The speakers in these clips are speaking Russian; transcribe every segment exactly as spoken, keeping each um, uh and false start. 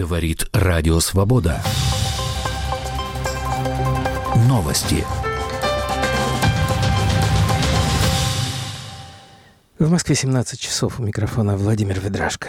Говорит Радио Свобода. Новости. В Москве семнадцать часов. У микрофона Владимир Ведрашко.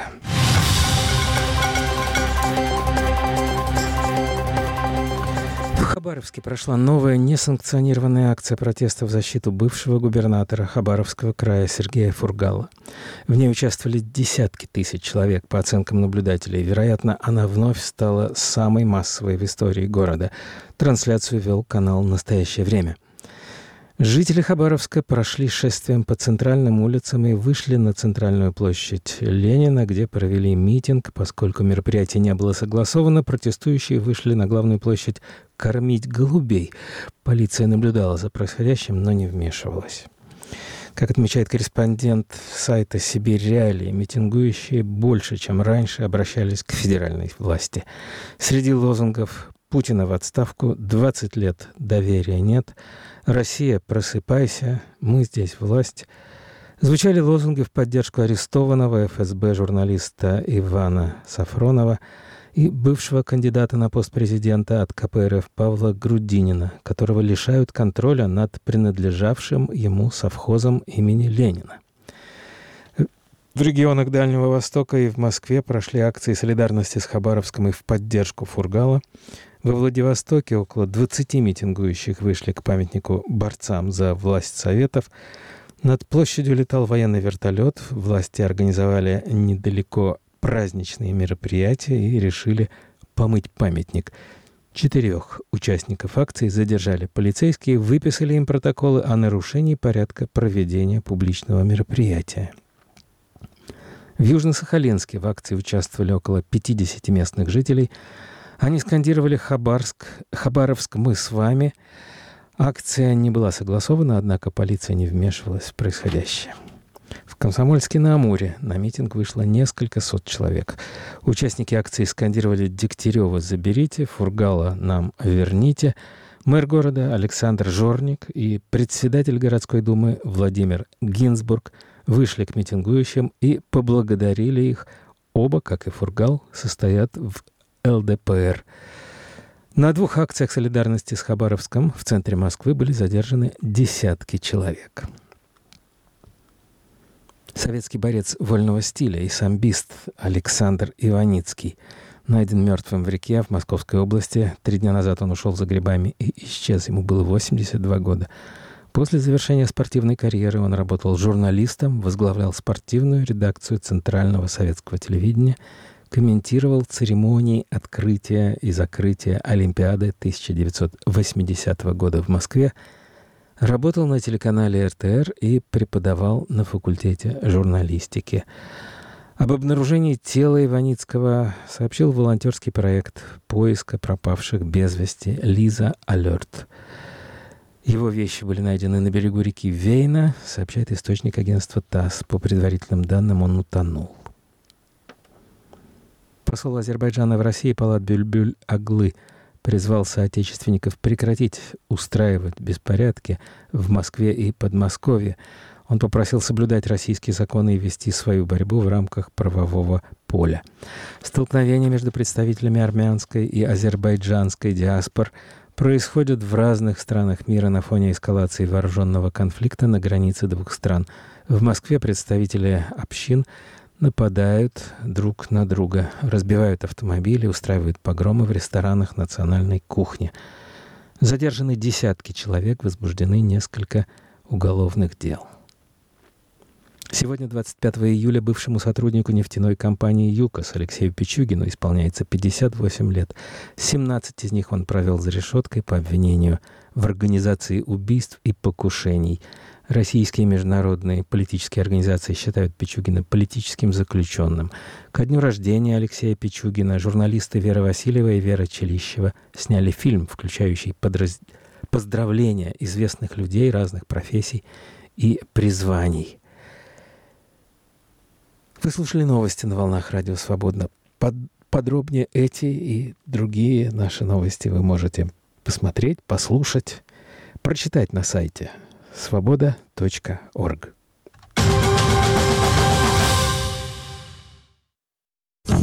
В Хабаровске прошла новая несанкционированная акция протеста в защиту бывшего губернатора Хабаровского края Сергея Фургала. В ней участвовали десятки тысяч человек, по оценкам наблюдателей. Вероятно, она вновь стала самой массовой в истории города. Трансляцию вел канал «Настоящее время». Жители Хабаровска прошли шествием по центральным улицам и вышли на центральную площадь Ленина, где провели митинг. Поскольку мероприятие не было согласовано, протестующие вышли на главную площадь кормить голубей. Полиция наблюдала за происходящим, но не вмешивалась. Как отмечает корреспондент сайта «Сибирь Реалии», митингующие больше, чем раньше, обращались к федеральной власти. Среди лозунгов «Путина в отставку», «двадцать лет доверия нет», «Россия, просыпайся», «Мы здесь власть» звучали лозунги в поддержку арестованного эф эс бэ журналиста Ивана Сафронова и бывшего кандидата на пост президента от ка пэ эр эф Павла Грудинина, которого лишают контроля над принадлежавшим ему совхозом имени Ленина. В регионах Дальнего Востока и в Москве прошли акции солидарности с Хабаровском и в поддержку Фургала. Во Владивостоке около двадцати митингующих вышли к памятнику борцам за власть Советов. Над площадью летал военный вертолет. Власти организовали недалеко праздничные мероприятия и решили помыть памятник. Четырех участников акции задержали полицейские, выписали им протоколы о нарушении порядка проведения публичного мероприятия. В Южно-Сахалинске в акции участвовали около пятидесяти местных жителей. Они скандировали «Хабарск, Хабаровск, мы с вами». Акция не была согласована, однако полиция не вмешивалась в происходящее. В Комсомольске-на-Амуре на митинг вышло несколько сот человек. Участники акции скандировали «Дегтярева заберите», «Фургала нам верните». Мэр города Александр Жорник и председатель городской думы Владимир Гинзбург вышли к митингующим и поблагодарили их. Оба, как и Фургал, состоят в эл дэ пэ эр. На двух акциях солидарности с Хабаровском в центре Москвы были задержаны десятки человек. Советский борец вольного стиля и самбист Александр Иваницкий найден мертвым в реке в Московской области. Три дня назад он ушел за грибами и исчез. Ему было восемьдесят два года. После завершения спортивной карьеры он работал журналистом, возглавлял спортивную редакцию Центрального советского телевидения, комментировал церемонии открытия и закрытия Олимпиады тысяча девятьсот восьмидесятого года в Москве, работал на телеканале эр тэ эр и преподавал на факультете журналистики. Об обнаружении тела Иваницкого сообщил волонтерский проект поиска пропавших без вести «Лиза Алерт». Его вещи были найдены на берегу реки Вейна, сообщает источник агентства ТАСС. По предварительным данным, он утонул. Посол Азербайджана в России Палат Бюльбюль Аглы призвал соотечественников прекратить устраивать беспорядки в Москве и Подмосковье. Он попросил соблюдать российские законы и вести свою борьбу в рамках правового поля. Столкновения между представителями армянской и азербайджанской диаспор происходят в разных странах мира на фоне эскалации вооруженного конфликта на границе двух стран. В Москве представители общин нападают друг на друга, разбивают автомобили, устраивают погромы в ресторанах национальной кухни. Задержаны десятки человек, возбуждены несколько уголовных дел. Сегодня, двадцать пятого июля, бывшему сотруднику нефтяной компании «ЮКОС» Алексею Пичугину исполняется пятьдесят восемь лет. семнадцать из них он провел за решеткой по обвинению в организации убийств и покушений. Российские международные политические организации считают Пичугина политическим заключенным. Ко дню рождения Алексея Пичугина журналисты Вера Васильева и Вера Челищева сняли фильм, включающий подраз... поздравления известных людей разных профессий и призваний. Вы слушали новости на волнах Радио Свобода. Под... Подробнее эти и другие наши новости вы можете посмотреть, послушать, прочитать на сайте свобода точка орг.